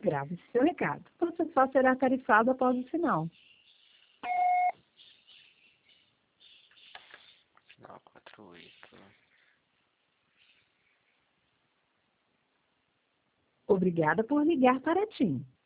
Grave seu recado. Você só será tarifado após o sinal. Final 48. Obrigada por ligar para a TIM.